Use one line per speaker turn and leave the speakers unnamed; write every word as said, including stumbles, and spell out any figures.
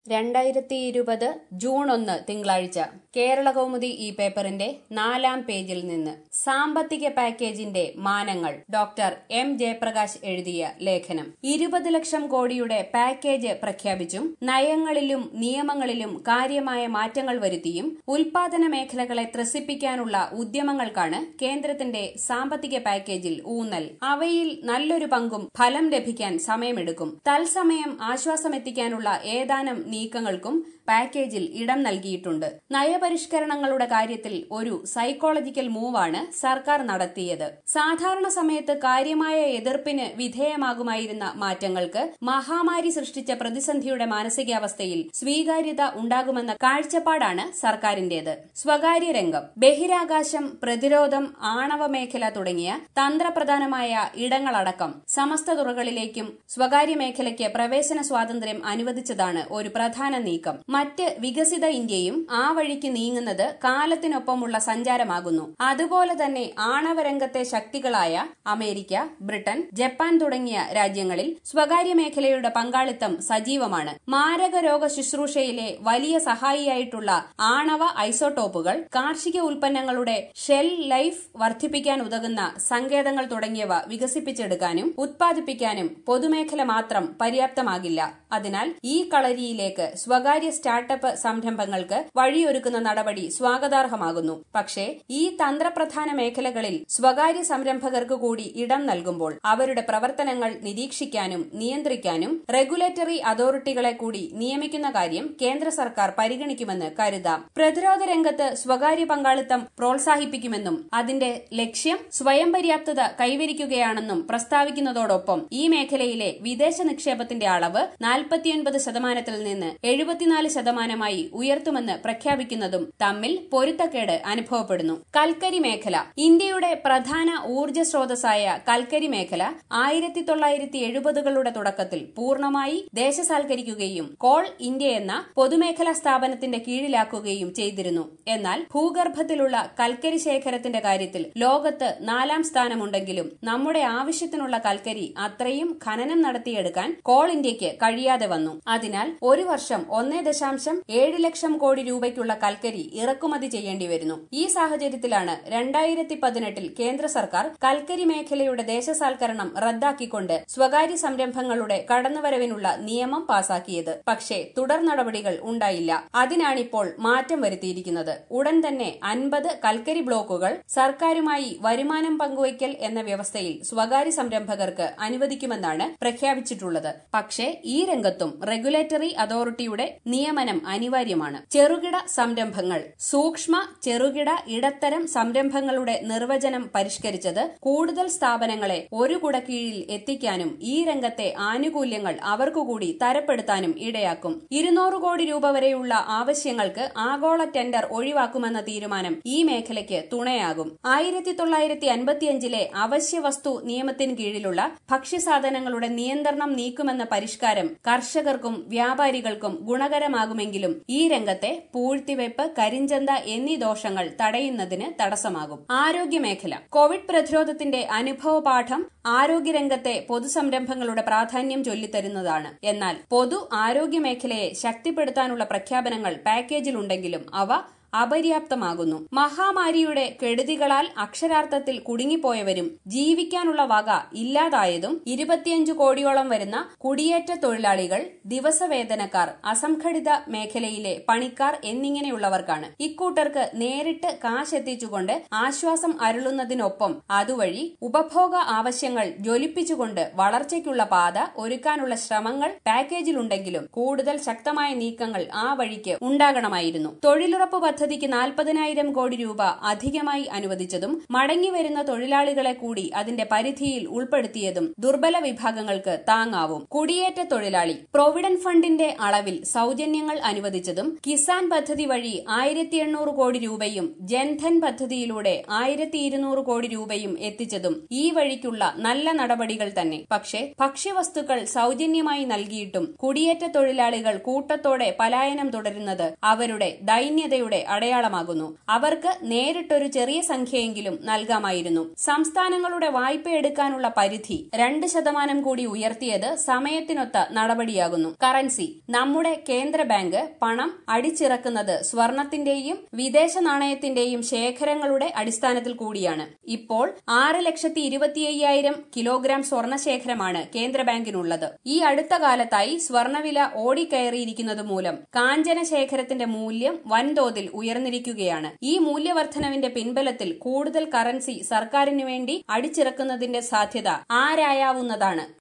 രണ്ടായിരത്തി ഇരുപത് ജൂൺ ഒന്ന് തിങ്കളാഴ്ച കേരളകൗമുദി ഈ പേപ്പറിന്റെ നാലാം പേജിൽ നിന്ന് സാമ്പത്തിക പാക്കേജിന്റെ മാനങ്ങൾ ഡോക്ടർ എം ജയപ്രകാശ് എഴുതിയ ലേഖനം. ഇരുപത് ലക്ഷം കോടിയുടെ പാക്കേജ് പ്രഖ്യാപിച്ചും നയങ്ങളിലും നിയമങ്ങളിലും കാര്യമായ മാറ്റങ്ങൾ വരുത്തിയും ഉൽപാദന മേഖലകളെ ത്രസിപ്പിക്കാനുള്ള ഉദ്യമങ്ങൾക്കാണ് കേന്ദ്രത്തിന്റെ സാമ്പത്തിക പാക്കേജിൽ ഊന്നൽ. അവയിൽ നല്ലൊരു പങ്കും ഫലം ലഭിക്കാൻ സമയമെടുക്കും. തത്സമയം ആശ്വാസമെത്തിക്കാനുള്ള ഏതാനും നീക്കങ്ങൾക്കും പാക്കേജിൽ ഇടം നൽകിയിട്ടുണ്ട്. നയപരിഷ്കരണങ്ങളുടെ കാര്യത്തിൽ ഒരു സൈക്കോളജിക്കൽ മൂവാണ് സർക്കാർ നടത്തിയത്. സാധാരണ സമയത്ത് കാര്യമായ എതിർപ്പിന് വിധേയമാകുമായിരുന്ന മാറ്റങ്ങൾക്ക് മഹാമാരി സൃഷ്ടിച്ച പ്രതിസന്ധിയുടെ മാനസികാവസ്ഥയിൽ സ്വീകാര്യത ഉണ്ടാകുമെന്ന കാഴ്ചപ്പാടാണ് സർക്കാരിന്റേത്. സ്വകാര്യ രംഗം, ബഹിരാകാശം, പ്രതിരോധം, ആണവ മേഖല തുടങ്ങിയ തന്ത്രപ്രധാനമായ ഇടങ്ങളടക്കം സമസ്ത തുറകളിലേക്കും സ്വകാര്യ മേഖലയ്ക്ക് പ്രവേശന സ്വാതന്ത്ര്യം അനുവദിച്ചതാണ് ഒരു പ്രധാന നീക്കം. മറ്റ് വികസിത ഇന്ത്യയും ആ വഴിക്ക് നീങ്ങുന്നത് കാലത്തിനൊപ്പമുള്ള സഞ്ചാരമാകുന്നു. അതുപോലെ തന്നെ ആണവരംഗത്തെ ശക്തികളായ അമേരിക്ക, ബ്രിട്ടൻ, ജപ്പാൻ തുടങ്ങിയ രാജ്യങ്ങളിൽ സ്വകാര്യ മേഖലയുടെ പങ്കാളിത്തം സജീവമാണ്. മാരക രോഗ ശുശ്രൂഷയിലെ വലിയ സഹായിയായിട്ടുള്ള ആണവ ഐസോട്ടോപ്പുകൾ, കാർഷിക ഉൽപ്പന്നങ്ങളുടെ ഷെൽ ലൈഫ് വർദ്ധിപ്പിക്കാൻ ഉതകുന്ന സങ്കേതങ്ങൾ തുടങ്ങിയവ വികസിപ്പിച്ചെടുക്കാനും ഉത്പാദിപ്പിക്കാനും പൊതുമേഖല മാത്രം പര്യാപ്തമാകില്ല. അതിനാൽ ഈ കളരിയിലേക്ക് സ്വകാര്യ സ്റ്റാർട്ടപ്പ് സംരംഭങ്ങൾക്ക് വഴിയൊരുക്കുന്ന നടപടി സ്വാഗതാർഹമാകുന്നു. പക്ഷേ ഈ തന്ത്രപ്രധാന മേഖലകളിൽ സ്വകാര്യ സംരംഭകർക്ക് കൂടി ഇടം നൽകുമ്പോൾ അവരുടെ പ്രവർത്തനങ്ങൾ നിരീക്ഷിക്കാനും നിയന്ത്രിക്കാനും റെഗുലേറ്ററി അതോറിറ്റികളെ കൂടി നിയമിക്കുന്ന കാര്യം കേന്ദ്ര സർക്കാർ പരിഗണിക്കുമെന്ന് കരുതാം. പ്രതിരോധ രംഗത്ത് സ്വകാര്യ പങ്കാളിത്തം പ്രോത്സാഹിപ്പിക്കുമെന്നും അതിന്റെ ലക്ഷ്യം സ്വയം പര്യാപ്തത കൈവരിക്കുകയാണെന്നും പ്രസ്താവിക്കുന്നതോടൊപ്പം ഈ മേഖലയിലെ വിദേശ നിക്ഷേപത്തിന്റെ അളവ് നാൽപ്പത്തിയൊൻപത് ശതമാനത്തിൽ നിന്ന് എഴുപത്തിനാല് ശതമാനമായി ഉയർത്തുമെന്ന് പ്രഖ്യാപിക്കുന്നതും തമ്മിൽ പൊരുത്തക്കേട് അനുഭവപ്പെടുന്നു. കൽക്കരി മേഖല, ഇന്ത്യയുടെ പ്രധാന ഊർജ്ജ സ്രോതസ്സായ കൽക്കരി മേഖല ആയിരത്തി തൊള്ളായിരത്തി എഴുപതുകളുടെ തുടക്കത്തിൽ പൂർണ്ണമായി ദേശസാൽക്കരിക്കുകയും കോൾ ഇന്ത്യ എന്ന പൊതുമേഖലാ സ്ഥാപനത്തിന്റെ കീഴിലാക്കുകയും ചെയ്തിരുന്നു. എന്നാൽ ഭൂഗർഭത്തിലുള്ള കൽക്കരി ശേഖരത്തിന്റെ കാര്യത്തിൽ ലോകത്ത് നാലാം സ്ഥാനമുണ്ടെങ്കിലും നമ്മുടെ ആവശ്യത്തിനുള്ള കൽക്കരി അത്രയും ഖനനം നടത്തിയെടുക്കാൻ കോൾ ഇന്ത്യക്ക് കഴിയാതെ വന്നു. അതിനാൽ ഒരു വർഷം ഒന്നേ ദശാംശം ഏഴ് ലക്ഷം കോടി രൂപയ്ക്കുള്ള കൽക്കരി ഇറക്കുമതി ചെയ്യേണ്ടി വരുന്നു. ഈ സാഹചര്യത്തിലാണ് രണ്ടായിരത്തി പതിനെട്ടിൽ കേന്ദ്ര സർക്കാർ കൽക്കരി മേഖലയുടെ ദേശസാൽക്കരണം റദ്ദാക്കിക്കൊണ്ട് സ്വകാര്യ സംരംഭങ്ങളുടെ കടന്നുവരവിനുള്ള നിയമം പാസാക്കിയത്. പക്ഷേ തുടർ നടപടികൾ ഉണ്ടായില്ല. അതിനാണിപ്പോൾ മാറ്റം വരുത്തിയിരിക്കുന്നത്. ഉടൻ തന്നെ അൻപത് കൽക്കരി ബ്ലോക്കുകൾ സർക്കാരുമായി വരുമാനം പങ്കുവയ്ക്കൽ എന്ന വ്യവസ്ഥയിൽ സ്വകാര്യ സംരംഭകർക്ക് അനുവദിക്കുമെന്നാണ് പ്രഖ്യാപിച്ചിട്ടുള്ളത്. പക്ഷേ ഈ രംഗത്തും റെഗുലേറ്ററി അതോറിറ്റിയുടെ നിയമനം അനിവാര്യമാണ്. ചെറുകിട സംരംഭങ്ങൾ, സൂക്ഷ്മ ചെറുകിട ഇടത്തരം സംരംഭങ്ങളുടെ നിർവചനം പരിഷ്കരിച്ചത് കൂടുതൽ സ്ഥാപനങ്ങളെ ഒരു കുടക്കീഴിൽ എത്തിക്കാനും ഈ രംഗത്തെ ആനുകൂല്യങ്ങൾ അവർക്കുകൂടി തരപ്പെടുത്താനും ഇടയാക്കും. ഇരുന്നൂറ് കോടി രൂപ വരെയുള്ള ആവശ്യങ്ങൾക്ക് ആഗോള ടെൻഡർ ഒഴിവാക്കുമെന്ന തീരുമാനം ഈ മേഖലയ്ക്ക് തുണയാകും. ആയിരത്തി തൊള്ളായിരത്തി അൻപത്തിയഞ്ചിലെ അവശ്യ വസ്തു നിയമത്തിന് കീഴിലുള്ള ഭക്ഷ്യസാധനങ്ങളുടെ നിയന്ത്രണം നീക്കുമെന്ന പരിഷ്കാരം കർഷകർക്കും വ്യാപാരികൾക്കും ഗുണകരമാകുമെങ്കിലും ഈ രംഗത്തെ പൂഴ്ത്തിവെപ്പ്, കരിഞ്ചന്ത എന്നീ ദോഷങ്ങൾ തടയുന്നതിന് തടസ്സമാകും. ആരോഗ്യമേഖല, കോവിഡ് പ്രതിരോധത്തിന്റെ അനുഭവപാഠം ആരോഗ്യരംഗത്തെ പൊതുസംരംഭങ്ങളുടെ പ്രാധാന്യം ചൊല്ലിത്തരുന്നതാണ്. എന്നാൽ പൊതു ആരോഗ്യമേഖലയെ ശക്തിപ്പെടുത്താനുള്ള പ്രഖ്യാപനങ്ങൾ പാക്കേജിലുണ്ടെങ്കിലും അവ അപര്യാപ്തമാകുന്നു. മഹാമാരിയുടെ കെടുതികളാൽ അക്ഷരാർത്ഥത്തിൽ കുടുങ്ങിപ്പോയവരും ജീവിക്കാനുള്ള വക ഇല്ലാതായതും ഇരുപത്തിയഞ്ചു കോടിയോളം വരുന്ന കുടിയേറ്റ തൊഴിലാളികൾ, ദിവസവേതനക്കാർ, അസംഘടിത മേഖലയിലെ പണിക്കാർ എന്നിങ്ങനെയുള്ളവർക്കാണ്. ഇക്കൂട്ടർക്ക് നേരിട്ട് കാശെത്തിച്ചുകൊണ്ട് ആശ്വാസം അരുളുന്നതിനൊപ്പം അതുവഴി ഉപഭോഗ ആവശ്യങ്ങൾ ജ്വലിപ്പിച്ചുകൊണ്ട് വളർച്ചയ്ക്കുള്ള പാത ഒരുക്കാനുള്ള ശ്രമങ്ങൾ പാക്കേജിലുണ്ടെങ്കിലും കൂടുതൽ ശക്തമായ നീക്കങ്ങൾ ആ വഴിക്ക് ഉണ്ടാകണമായിരുന്നു. തൊഴിലുറപ്പ് പദ്ധതിക്ക് നാൽപ്പതിനായിരം കോടി രൂപ അധികമായി അനുവദിച്ചതും മടങ്ങിവരുന്ന തൊഴിലാളികളെ കൂടി അതിന്റെ പരിധിയിൽ ഉൾപ്പെടുത്തിയതും ദുർബല വിഭാഗങ്ങൾക്ക് താങ്ങാവും. കുടിയേറ്റ തൊഴിലാളി, പ്രൊവിഡന്റ് ഫണ്ടിന്റെ അളവിൽ സൌജന്യങ്ങൾ അനുവദിച്ചതും കിസാൻ പദ്ധതി വഴി ആയിരത്തി എണ്ണൂറ് കോടി രൂപയും ജൻധൻ പദ്ധതിയിലൂടെ ആയിരത്തി ഇരുന്നൂറ് കോടി രൂപയും എത്തിച്ചതും ഈ വഴിക്കുള്ള നല്ല നടപടികൾ തന്നെ. പക്ഷേ ഭക്ഷ്യവസ്തുക്കൾ സൌജന്യമായി നൽകിയിട്ടും കുടിയേറ്റ തൊഴിലാളികൾ കൂട്ടത്തോടെ പലായനം തുടരുന്നത് അവരുടെ ദൈന്യതയുടെ അടയാളമാകുന്നു. അവർക്ക് നേരിട്ടൊരു ചെറിയ സംഖ്യയെങ്കിലും നൽകാമായിരുന്നു. സംസ്ഥാനങ്ങളുടെ വായ്പയെടുക്കാനുള്ള പരിധി രണ്ട് ശതമാനം കൂടി ഉയർത്തിയത് സമയത്തിനൊത്ത നടപടിയാകുന്നു. കറൻസി. നമ്മുടെ കേന്ദ്ര ബാങ്ക് പണം അടിച്ചിറക്കുന്നത് സ്വർണത്തിന്റെയും വിദേശ നാണയത്തിന്റെയും ശേഖരങ്ങളുടെ അടിസ്ഥാനത്തിൽ കൂടിയാണ്. ഇപ്പോൾ ആറ് ലക്ഷത്തി ഇരുപത്തി അയ്യായിരം കിലോഗ്രാം സ്വർണ ശേഖരമാണ് കേന്ദ്ര ബാങ്കിനുള്ളത്. ഈ അടുത്ത കാലത്തായി സ്വർണവില ഓടിക്കയറിയിരിക്കുന്നത് മൂലം കാഞ്ചന ശേഖരത്തിന്റെ മൂല്യം വൻതോതിൽ ഉയർന്നിരിക്കുകയാണ്. ഈ മൂല്യവർദ്ധനവിന്റെ പിൻബലത്തിൽ കൂടുതൽ കറൻസി സർക്കാരിനു വേണ്ടി അടിച്ചിറക്കുന്നതിന്റെ സാധ്യത ആരായാവുന്നതാണ്.